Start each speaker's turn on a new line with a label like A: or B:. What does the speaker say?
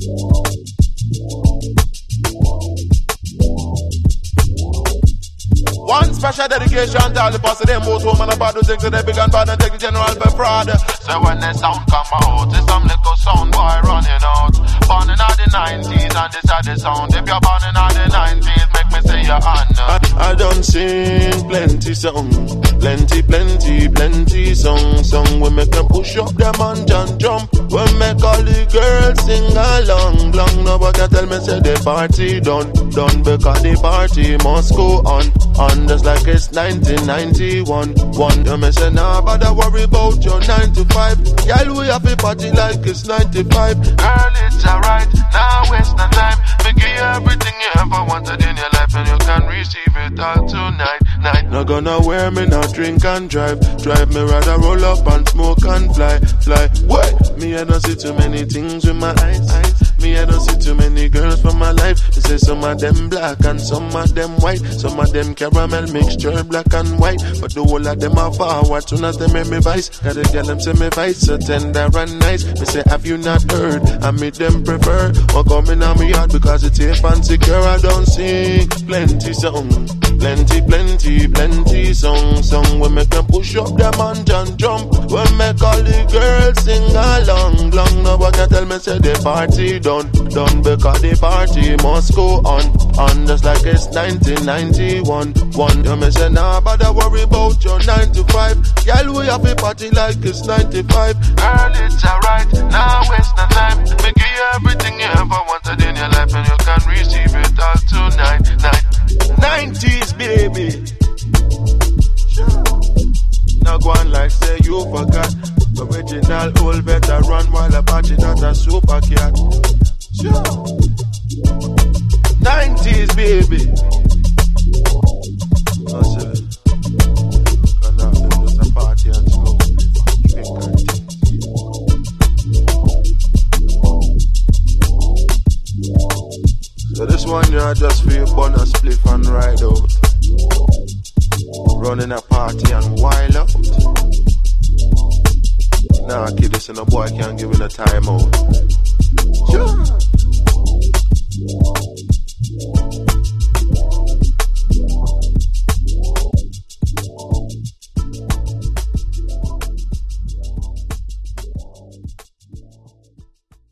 A: One special dedication to all the posse, them both home and about to take to the big and bad and take the general for fraud. So when the sound come out, it's some little sound boy running out. Born in all the 90s and this are the sound. If you're born in all the 90s, make me say your honor. I done sing plenty song, plenty song. We make them push up them and jump. We make all the girls sing along. Nobody can tell me say the party done because the party must go on just like it's 1991. You may say nah, but I worry about your 9 to 5. Y'all we have a party like it's 95. Girl, it's alright, now waste no time. Make you everything you ever wanted in your life, and you can receive it all tonight. Not gonna wear me, not drink and drive me rather roll up and smoke and fly. What? Me I don't see too many things with my eyes. Me I don't see too many girls for my life. They say some of them black and some of them white. Some of them caramel mixture black and white. But the whole of them are forward. Soon as they make me vice, gotta tell them say me vice so tender and nice. Me say have you not heard? I make them prefer or coming on me yard because it's safe and secure. I don't sing plenty song, plenty song. We make them push up them and jump. We make all the girls sing along. Nobody can tell me say the party done because the party must go on just like it's 1991. You may say nah, but I worry about your 9 to 5. Y'all we have a party like it's 95. Girl, it's alright, now waste no time. Make you everything you ever wanted in your life, and you can receive it all tonight. 90s baby. Now go on like say you forgot. Original old veteran while Apache not a super cat. 90s baby. Just a party and slow. So this one you just feel bonus spliff and ride out. Running a party and wild out. Nah, kid, this and a boy can't give it a time out. Sure.